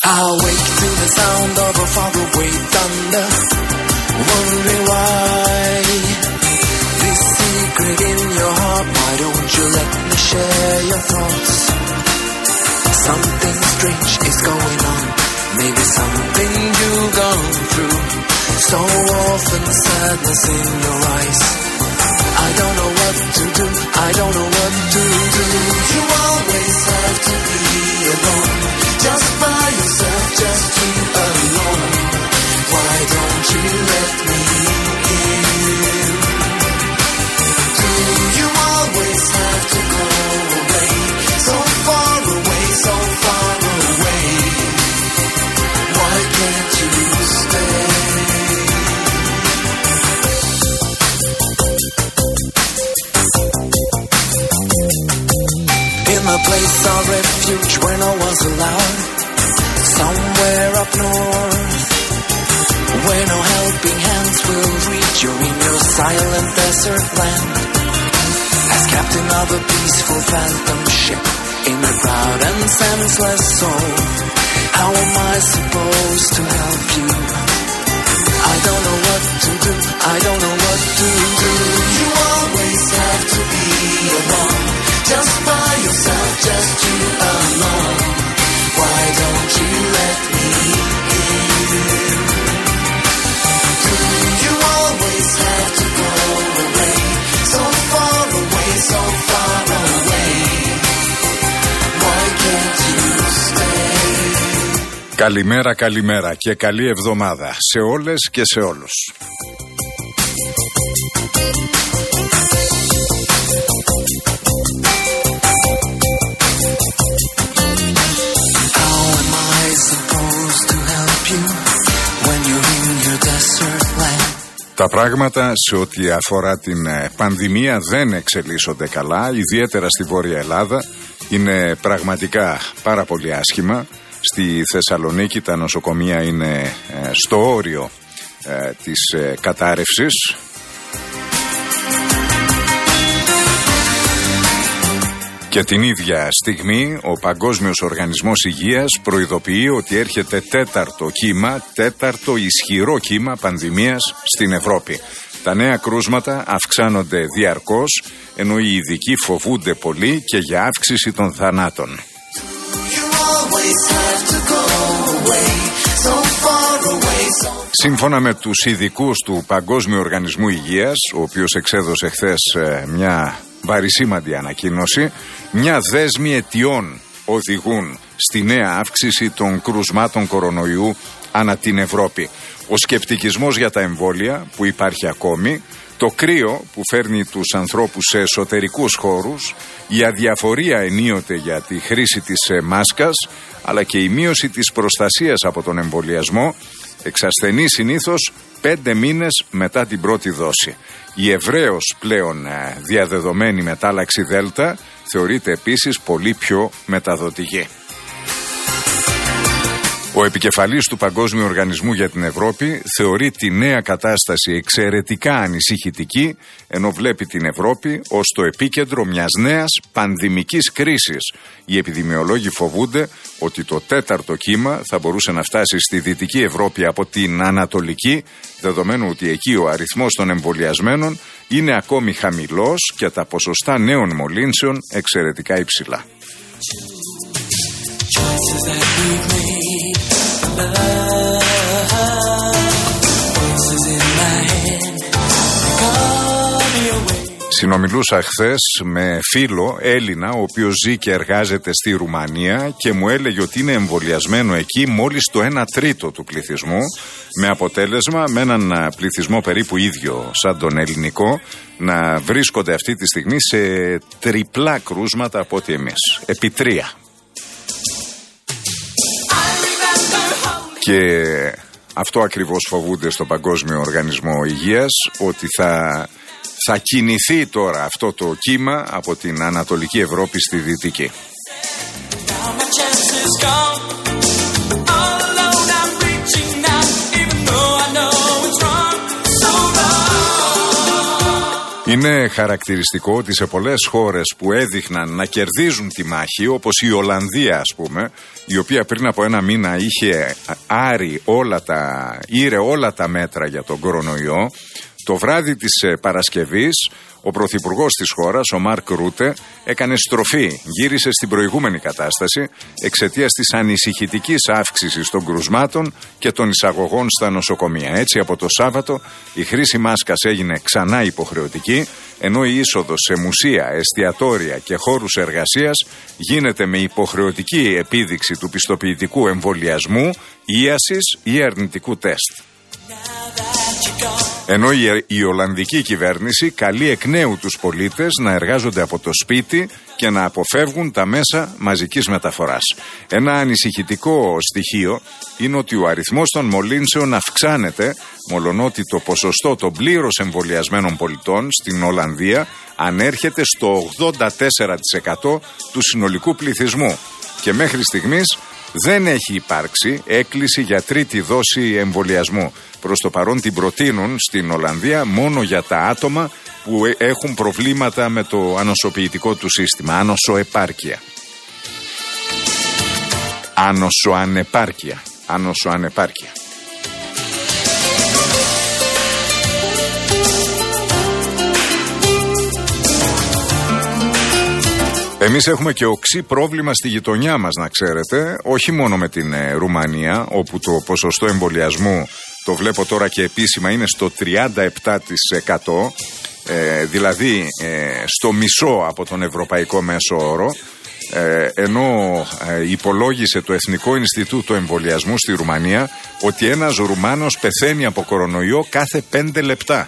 I wake to the sound of a faraway thunder, wondering why. This secret in your heart, why don't you let me share your thoughts? Something strange is going on, maybe something you've gone through. So often sadness in your eyes, I don't know what to do, I don't know what to do. You always have to be alone, just by yourself, just you alone. Why don't you let me in? Do you always have to go away, so far away, so far away? Why can't you stay? In a place of refuge where no one's allowed, somewhere up north, where no helping hands will reach you in your silent desert land. As captain of a peaceful phantom ship in a proud and senseless soul, how am I supposed to help you? I don't know what to do, I don't know what to do. You always have to be alone, just by yourself, just you alone. Why don't you let me in? Do you always have to go away, so far away, so far away? Why can't you stay? Καλημέρα, καλημέρα και καλή εβδομάδα σε όλες και σε όλους. Τα πράγματα σε ό,τι αφορά την πανδημία δεν εξελίσσονται καλά, ιδιαίτερα στη Βόρεια Ελλάδα. Είναι πραγματικά πάρα πολύ άσχημα. Στη Θεσσαλονίκη τα νοσοκομεία είναι στο όριο της κατάρρευσης. Και την ίδια στιγμή ο Παγκόσμιος Οργανισμός Υγείας προειδοποιεί ότι έρχεται τέταρτο ισχυρό κύμα πανδημίας στην Ευρώπη. Τα νέα κρούσματα αυξάνονται διαρκώς, ενώ οι ειδικοί φοβούνται πολύ και για αύξηση των θανάτων. Σύμφωνα με τους ειδικούς του Παγκόσμιου Οργανισμού Υγείας, ο οποίος εξέδωσε χθες μια βαρισίμαντη ανακοίνωση, μια δέσμη αιτιών οδηγούν στη νέα αύξηση των κρουσμάτων κορονοϊού ανά την Ευρώπη. Ο σκεπτικισμός για τα εμβόλια που υπάρχει ακόμη, το κρύο που φέρνει τους ανθρώπους σε εσωτερικούς χώρους, η αδιαφορία ενίοτε για τη χρήση της μάσκας, αλλά και η μείωση της προστασίας από τον εμβολιασμό εξασθενεί συνήθως 5 μήνες μετά την πρώτη δόση. Η ευρέως πλέον διαδεδομένη μετάλλαξη Δέλτα θεωρείται επίσης πολύ πιο μεταδοτική. Ο επικεφαλής του Παγκόσμιου Οργανισμού για την Ευρώπη θεωρεί τη νέα κατάσταση εξαιρετικά ανησυχητική, ενώ βλέπει την Ευρώπη ως το επίκεντρο μιας νέας πανδημικής κρίσης. Οι επιδημιολόγοι φοβούνται ότι το τέταρτο κύμα θα μπορούσε να φτάσει στη Δυτική Ευρώπη από την Ανατολική, δεδομένου ότι εκεί ο αριθμός των εμβολιασμένων είναι ακόμη χαμηλός και τα ποσοστά νέων μολύνσεων εξαιρετικά υψηλά. Συνομιλούσα χθες με φίλο Έλληνα, ο οποίος ζει και εργάζεται στη Ρουμανία και μου έλεγε ότι είναι εμβολιασμένο εκεί μόλις το 1/3 του πληθυσμού, με αποτέλεσμα με έναν πληθυσμό περίπου ίδιο σαν τον ελληνικό να βρίσκονται αυτή τη στιγμή σε τριπλά κρούσματα από ό,τι εμείς, επί 3. Και αυτό ακριβώς φοβούνται στο Παγκόσμιο Οργανισμό Υγείας, ότι θα κινηθεί τώρα αυτό το κύμα από την Ανατολική Ευρώπη στη Δυτική. Είναι χαρακτηριστικό ότι σε πολλές χώρες που έδειχναν να κερδίζουν τη μάχη, όπως η Ολλανδία ας πούμε, η οποία πριν από ένα μήνα είχε ήρε όλα τα μέτρα για τον κορονοϊό, το βράδυ της Παρασκευής ο πρωθυπουργός της χώρας, ο Μάρκ Ρούτε, έκανε στροφή, γύρισε στην προηγούμενη κατάσταση εξαιτίας της ανησυχητικής αύξησης των κρουσμάτων και των εισαγωγών στα νοσοκομεία. Έτσι, από το Σάββατο η χρήση μάσκας έγινε ξανά υποχρεωτική, ενώ η είσοδος σε μουσεία, εστιατόρια και χώρους εργασίας γίνεται με υποχρεωτική επίδειξη του πιστοποιητικού εμβολιασμού, ίασης ή αρνητικού τεστ. Ενώ η Ολλανδική κυβέρνηση καλεί εκ νέου τους πολίτες να εργάζονται από το σπίτι και να αποφεύγουν τα μέσα μαζικής μεταφοράς. Ένα ανησυχητικό στοιχείο είναι ότι ο αριθμός των μολύνσεων αυξάνεται, μολονότι το ποσοστό των πλήρως εμβολιασμένων πολιτών στην Ολλανδία ανέρχεται στο 84% του συνολικού πληθυσμού και μέχρι στιγμής δεν έχει υπάρξει έκκληση για τρίτη δόση εμβολιασμού. Προς το παρόν την προτείνουν στην Ολλανδία μόνο για τα άτομα που έχουν προβλήματα με το ανοσοποιητικό του σύστημα, ανοσοεπάρκεια. Ανοσοανεπάρκεια. Εμείς έχουμε και οξύ πρόβλημα στη γειτονιά μας, να ξέρετε, όχι μόνο με την Ρουμανία, όπου το ποσοστό εμβολιασμού, το βλέπω τώρα και επίσημα, είναι στο 37%, δηλαδή στο μισό από τον ευρωπαϊκό μέσο όρο, ενώ υπολόγισε το Εθνικό Ινστιτούτο Εμβολιασμού στη Ρουμανία ότι ένας Ρουμάνος πεθαίνει από κορονοϊό κάθε 5 λεπτά.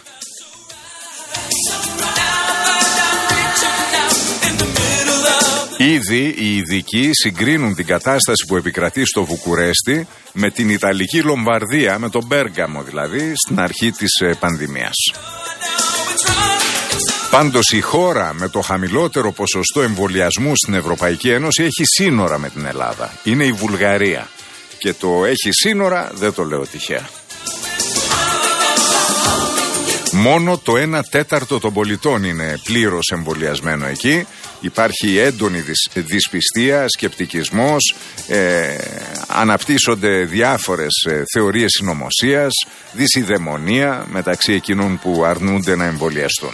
Ήδη οι ειδικοί συγκρίνουν την κατάσταση που επικρατεί στο Βουκουρέστι με την Ιταλική Λομβαρδία, με τον Μπέργαμο δηλαδή, στην αρχή της πανδημίας. Πάντως η χώρα με το χαμηλότερο ποσοστό εμβολιασμού στην Ευρωπαϊκή Ένωση έχει σύνορα με την Ελλάδα. Είναι η Βουλγαρία. Και το έχει σύνορα δεν το λέω τυχαία. Μόνο το 1/4 των πολιτών είναι πλήρως εμβολιασμένο εκεί. Υπάρχει έντονη δυσπιστία, σκεπτικισμός, αναπτύσσονται διάφορες θεωρίες συνωμοσίας, δυσιδαιμονία μεταξύ εκείνων που αρνούνται να εμβολιαστούν.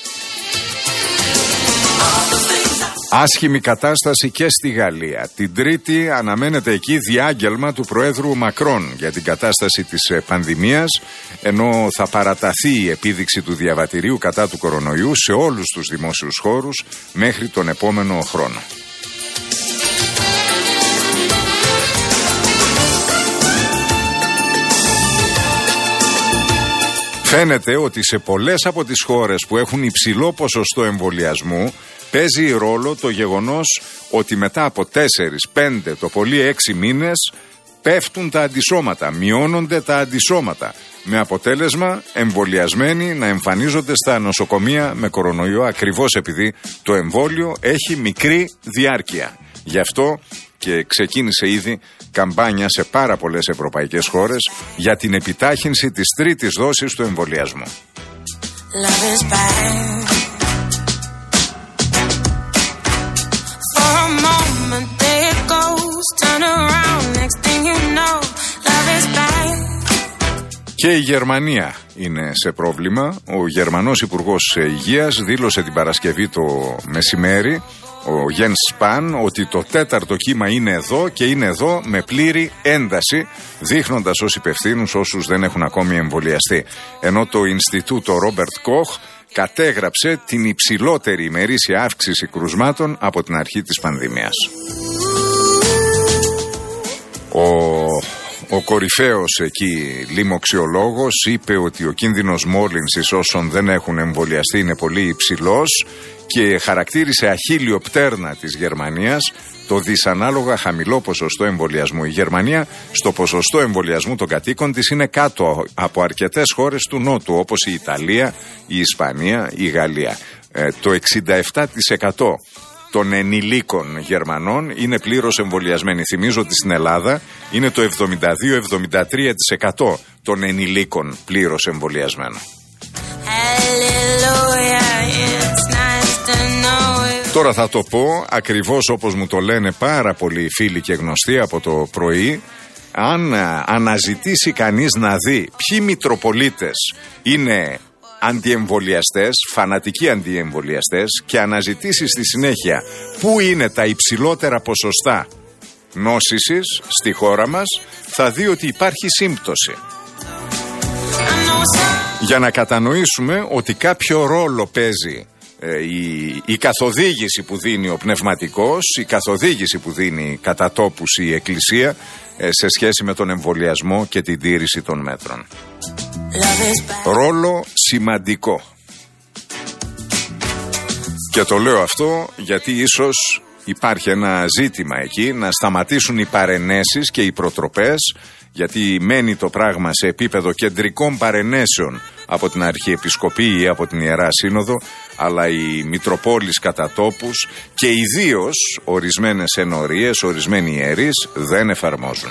Άσχημη κατάσταση και στη Γαλλία. Την Τρίτη αναμένεται εκεί διάγγελμα του Προέδρου Μακρόν για την κατάσταση της πανδημίας, ενώ θα παραταθεί η επίδειξη του διαβατηρίου κατά του κορονοϊού σε όλους τους δημόσιους χώρους μέχρι τον επόμενο χρόνο. Φαίνεται ότι σε πολλές από τις χώρες που έχουν υψηλό ποσοστό εμβολιασμού παίζει ρόλο το γεγονός ότι μετά από 4, 5, το πολύ 6 μήνες πέφτουν τα αντισώματα, μειώνονται τα αντισώματα, με αποτέλεσμα εμβολιασμένοι να εμφανίζονται στα νοσοκομεία με κορονοϊό, ακριβώς επειδή το εμβόλιο έχει μικρή διάρκεια. Γι' αυτό και ξεκίνησε ήδη καμπάνια σε πάρα πολλές ευρωπαϊκές χώρες για την επιτάχυνση της τρίτης δόσης του εμβολιασμού. Και η Γερμανία είναι σε πρόβλημα. Ο Γερμανός Υπουργός Υγείας δήλωσε την Παρασκευή το μεσημέρι, ο Γιένς Σπαν, ότι το 4ο κύμα είναι εδώ και είναι εδώ με πλήρη ένταση, δείχνοντας ως υπευθύνους όσους δεν έχουν ακόμη εμβολιαστεί. Ενώ το Ινστιτούτο Ρόμπερτ Κοχ κατέγραψε την υψηλότερη ημερήσια αύξηση κρουσμάτων από την αρχή της πανδημίας. Ο κορυφαίος εκεί λοιμοξιολόγος είπε ότι ο κίνδυνος μόλυνσης όσων δεν έχουν εμβολιαστεί είναι πολύ υψηλός και χαρακτήρισε αχίλιο πτέρνα της Γερμανίας το δυσανάλογα χαμηλό ποσοστό εμβολιασμού. Η Γερμανία στο ποσοστό εμβολιασμού των κατοίκων της είναι κάτω από αρκετές χώρες του Νότου, όπως η Ιταλία, η Ισπανία, η Γαλλία. Το 67% των ενηλίκων Γερμανών είναι πλήρως εμβολιασμένοι. Θυμίζω ότι στην Ελλάδα είναι το 72-73% των ενηλίκων πλήρως εμβολιασμένων. Τώρα θα το πω ακριβώς όπως μου το λένε πάρα πολλοί φίλοι και γνωστοί από το πρωί. Αν αναζητήσει κανείς να δει ποιοι μητροπολίτες είναι αντιεμβολιαστές, φανατικοί αντιεμβολιαστές, και αναζητήσει στη συνέχεια πού είναι τα υψηλότερα ποσοστά νόσησης στη χώρα μας, θα δει ότι υπάρχει σύμπτωση. Για να κατανοήσουμε ότι κάποιο ρόλο παίζει η καθοδήγηση που δίνει ο πνευματικός, η καθοδήγηση που δίνει κατά τόπους η Εκκλησία σε σχέση με τον εμβολιασμό και την τήρηση των μέτρων. Ρόλο σημαντικό. Και το λέω αυτό γιατί ίσως υπάρχει ένα ζήτημα εκεί να σταματήσουν οι παρενέσεις και οι προτροπές, γιατί μένει το πράγμα σε επίπεδο κεντρικών παρενέσεων από την Αρχιεπισκοπή ή από την Ιερά Σύνοδο, αλλά οι Μητροπόλεις κατά τόπους και ιδίως ορισμένες ενορίες, ορισμένοι ιερείς δεν εφαρμόζουν.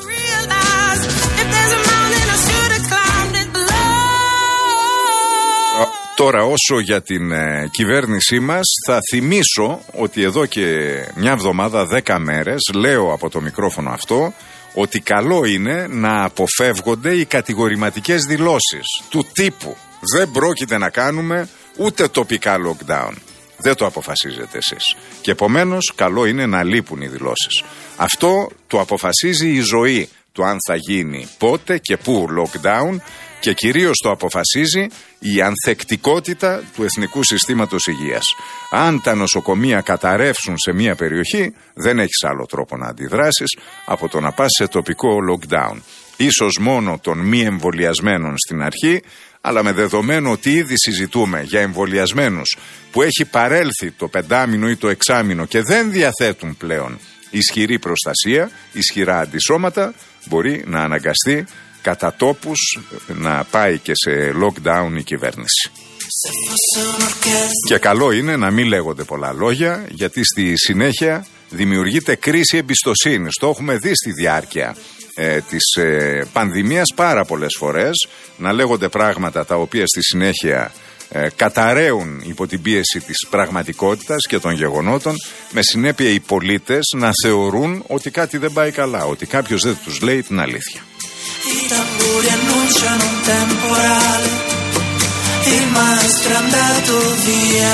Τώρα όσο για την κυβέρνησή μας, θα θυμίσω ότι εδώ και μια εβδομάδα, 10 μέρες, λέω από το μικρόφωνο αυτό ότι καλό είναι να αποφεύγονται οι κατηγορηματικές δηλώσεις του τύπου δεν πρόκειται να κάνουμε ούτε τοπικά lockdown. Δεν το αποφασίζετε εσείς. Και επομένως καλό είναι να λείπουν οι δηλώσεις. Αυτό το αποφασίζει η ζωή, το αν θα γίνει πότε και πού lockdown, και κυρίως το αποφασίζει η ανθεκτικότητα του Εθνικού Συστήματος Υγείας. Αν τα νοσοκομεία καταρρεύσουν σε μια περιοχή, δεν έχεις άλλο τρόπο να αντιδράσεις από το να πας σε τοπικό lockdown. Ίσως μόνο των μη εμβολιασμένων στην αρχή, αλλά με δεδομένο ότι ήδη συζητούμε για εμβολιασμένους που έχει παρέλθει το 5μηνο ή το 6μηνο και δεν διαθέτουν πλέον ισχυρή προστασία, ισχυρά αντισώματα, μπορεί να αναγκαστεί κατά τόπους να πάει και σε lockdown η κυβέρνηση. Και καλό είναι να μην λέγονται πολλά λόγια, γιατί στη συνέχεια δημιουργείται κρίση εμπιστοσύνης. Το έχουμε δει στη διάρκεια της πανδημίας πάρα πολλές φορές, να λέγονται πράγματα τα οποία στη συνέχεια καταραίουν υπό την πίεση της πραγματικότητας και των γεγονότων, με συνέπεια οι πολίτες να θεωρούν ότι κάτι δεν πάει καλά, ότι κάποιος δεν τους λέει την αλήθεια. I tamburi annunciano un temporale, il maestro è andato via.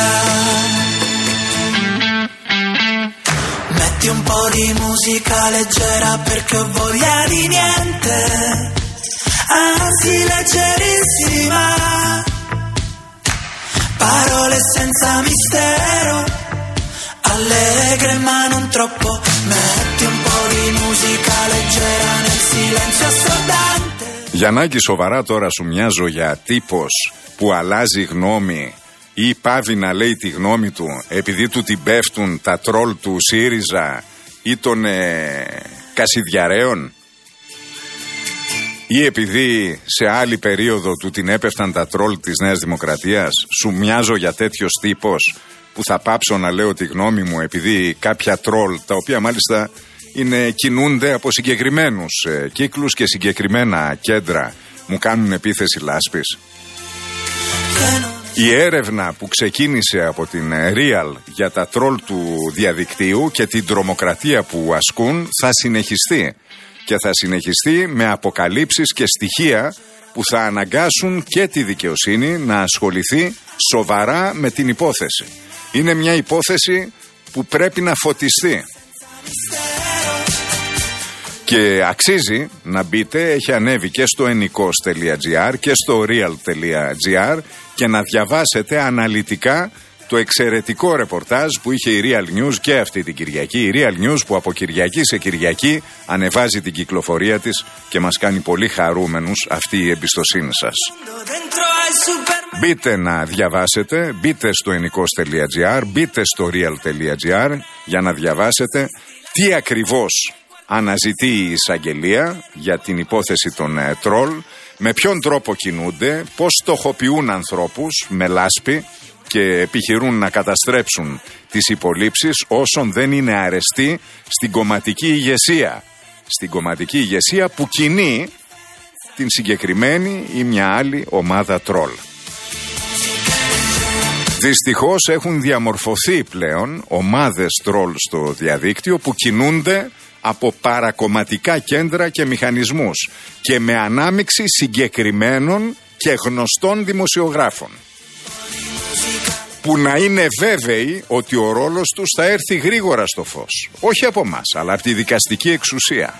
Metti un po' di musica leggera perché ho voglia di niente, anzi leggerissima, parole senza mistero, allegre ma non troppo. Metti un po' di musica leggera nel silenzio assordante. Γιαννάκη, σοβαρά τώρα σου μοιάζω για τύπος που αλλάζει γνώμη ή πάβει να λέει τη γνώμη του επειδή του την πέφτουν τα τρόλ του ΣΥΡΙΖΑ ή των Κασιδιαρέων, ή επειδή σε άλλη περίοδο του την έπεφταν τα τρόλ της Νέας Δημοκρατίας? Σου μοιάζω για τέτοιος τύπος που θα πάψω να λέω τη γνώμη μου επειδή κάποια τρόλ, τα οποία μάλιστα κινούνται από συγκεκριμένους κύκλους και συγκεκριμένα κέντρα, μου κάνουν επίθεση λάσπης? Η έρευνα που ξεκίνησε από την Real για τα τρόλ του διαδικτύου και την τρομοκρατία που ασκούν θα συνεχιστεί, και θα συνεχιστεί με αποκαλύψεις και στοιχεία που θα αναγκάσουν και τη δικαιοσύνη να ασχοληθεί σοβαρά με την υπόθεση. Είναι μια υπόθεση που πρέπει να φωτιστεί και αξίζει να μπείτε. Έχει ανέβει και στο enikos.gr και στο real.gr και να διαβάσετε αναλυτικά το εξαιρετικό ρεπορτάζ που είχε η Real News και αυτή την Κυριακή. Η Real News που από Κυριακή σε Κυριακή ανεβάζει την κυκλοφορία της και μας κάνει πολύ χαρούμενους αυτή η εμπιστοσύνη σας. Μπείτε να διαβάσετε, μπείτε στο enikos.gr, μπείτε στο real.gr για να διαβάσετε τι ακριβώς αναζητεί η εισαγγελία για την υπόθεση των τρόλ, με ποιον τρόπο κινούνται, πώς στοχοποιούν ανθρώπους με λάσπη και επιχειρούν να καταστρέψουν τις υπολείψεις όσων δεν είναι αρεστοί στην κομματική ηγεσία. Στην κομματική ηγεσία που κινεί την συγκεκριμένη ή μια άλλη ομάδα τρόλ. Δυστυχώς έχουν διαμορφωθεί πλέον ομάδες τρόλ στο διαδίκτυο που κινούνται από παρακομματικά κέντρα και μηχανισμούς και με ανάμειξη συγκεκριμένων και γνωστών δημοσιογράφων, που να είναι βέβαιοι ότι ο ρόλος τους θα έρθει γρήγορα στο φως. Όχι από μας, αλλά από τη δικαστική εξουσία.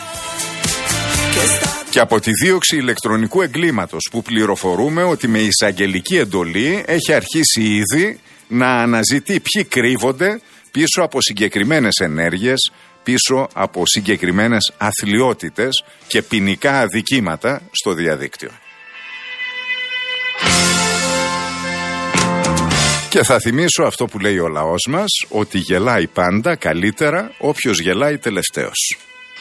Και από τη δίωξη ηλεκτρονικού εγκλήματος, που πληροφορούμε ότι με εισαγγελική εντολή έχει αρχίσει ήδη να αναζητεί ποιοι κρύβονται πίσω από συγκεκριμένες ενέργειες, πίσω από συγκεκριμένες αθλιότητες και ποινικά αδικήματα στο διαδίκτυο. Και θα θυμίσω αυτό που λέει ο λαός μας, ότι γελάει πάντα καλύτερα όποιος γελάει τελευταίος.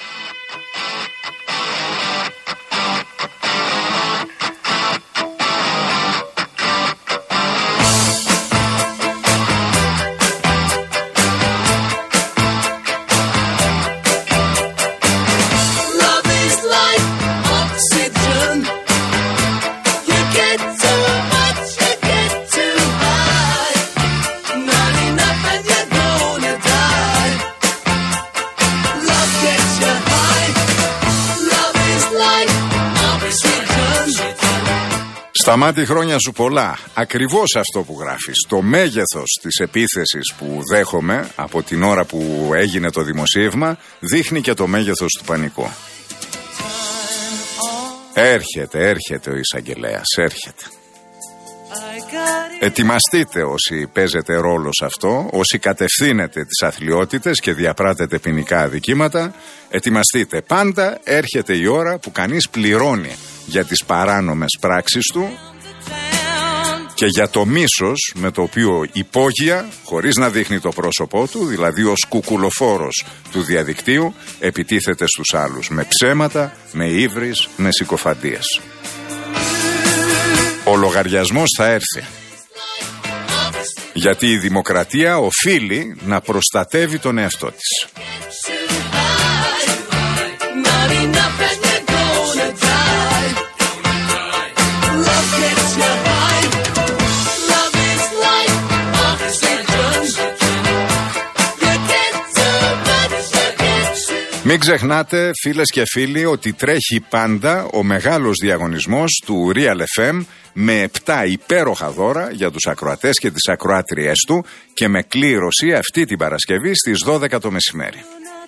Σταμάτη, χρόνια σου πολλά. Ακριβώς αυτό που γράφεις. Το μέγεθος της επίθεσης που δέχομαι από την ώρα που έγινε το δημοσίευμα δείχνει και το μέγεθος του πανικού. Έρχεται ο εισαγγελέας, έρχεται. Ετοιμαστείτε όσοι παίζετε ρόλο σε αυτό, όσοι κατευθύνετε τις αθλιότητες και διαπράτετε ποινικά αδικήματα. Ετοιμαστείτε. Πάντα έρχεται η ώρα που κανείς πληρώνει για τις παράνομες πράξεις του και για το μίσος με το οποίο υπόγεια, χωρίς να δείχνει το πρόσωπό του, δηλαδή ως κουκουλοφόρος του διαδικτύου, επιτίθεται στους άλλους με ψέματα, με ύβρις, με συκοφαντίες. Ο λογαριασμός θα έρθει. Γιατί η δημοκρατία οφείλει να προστατεύει τον εαυτό της. Μην ξεχνάτε, φίλες και φίλοι, ότι τρέχει πάντα ο μεγάλος διαγωνισμός του Real FM με 7 υπέροχα δώρα για τους ακροατές και τις ακροάτριές του και με κλήρωση αυτή την Παρασκευή στις 12 το μεσημέρι.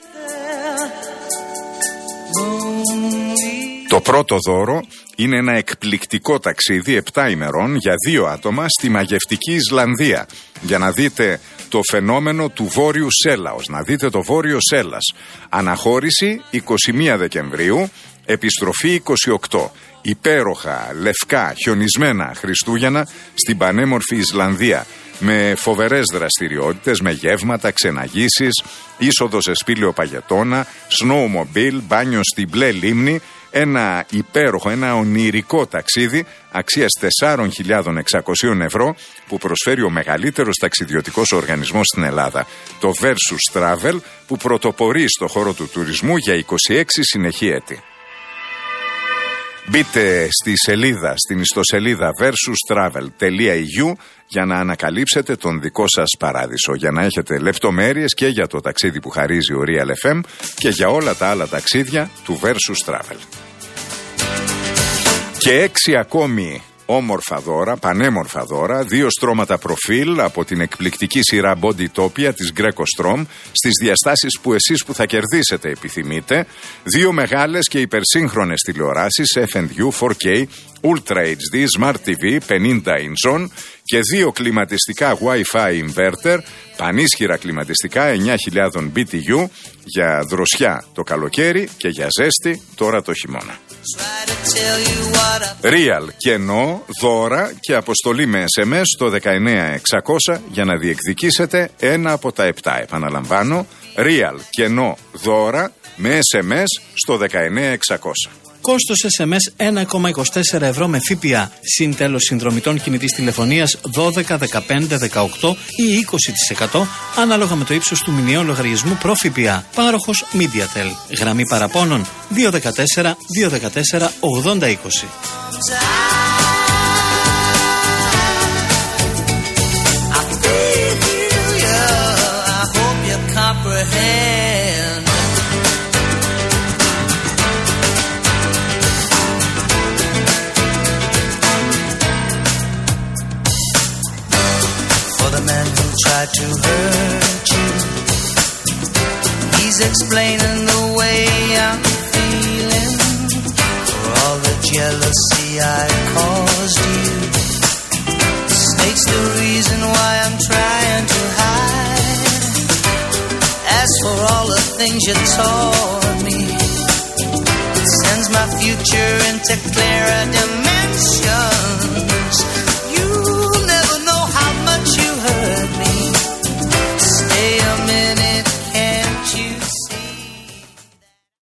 Το πρώτο δώρο είναι ένα εκπληκτικό ταξίδι 7 ημερών για 2 άτομα στη μαγευτική Ισλανδία, για να δείτε το φαινόμενο του Βόρειου Σέλαος, να δείτε το Βόρειο Σέλας. Αναχώρηση 21 Δεκεμβρίου, επιστροφή 28. Υπέροχα, λευκά, χιονισμένα Χριστούγεννα στην πανέμορφη Ισλανδία, με φοβερές δραστηριότητες, με γεύματα, ξεναγήσεις, είσοδο σε σπήλαιο παγετώνα, snowmobile, μπάνιο στην μπλε λίμνη. Ένα υπέροχο, ένα ονειρικό ταξίδι αξίας 4.600 ευρώ που προσφέρει ο μεγαλύτερος ταξιδιωτικός οργανισμός στην Ελλάδα, το Versus Travel, που πρωτοπορεί στο χώρο του τουρισμού για 26 συνεχή έτη. Μπείτε στη σελίδα, στην ιστοσελίδα versustravel.eu για να ανακαλύψετε τον δικό σας παράδεισο, για να έχετε λεπτομέρειες και για το ταξίδι που χαρίζει ο Real FM και για όλα τα άλλα ταξίδια του Versus Travel. Και 6 ακόμη όμορφα δώρα, πανέμορφα δώρα, 2 στρώματα προφίλ από την εκπληκτική σειρά Bodytopia της Greco Strom στις διαστάσεις που εσείς που θα κερδίσετε επιθυμείτε, 2 μεγάλες και υπερσύγχρονες τηλεοράσεις FNU 4K, Ultra HD, Smart TV 50 inch και 2 κλιματιστικά Wi-Fi inverter, πανίσχυρα κλιματιστικά 9.000 BTU για δροσιά το καλοκαίρι και για ζέστη τώρα το χειμώνα. Real, κενό, δώρα και αποστολή με SMS στο 19600 για να διεκδικήσετε ένα από τα 7. Επαναλαμβάνω, Real, κενό, δώρα με SMS στο 19600. Κόστος SMS 1,24 ευρώ με ΦΠΑ. Συν τέλος συνδρομητών κινητής τηλεφωνίας 12, 15, 18 ή 20% ανάλογα με το ύψος του μηνιαίου λογαριασμού προ ΦΠΑ. Πάροχος MediaTel. Γραμμή παραπώνων 214 214 8020. to hurt you. He's explaining the way I'm feeling for all the jealousy I caused you. Snake's the reason why I'm trying to hide. As for all the things you taught me, it sends my future into clearer dimensions.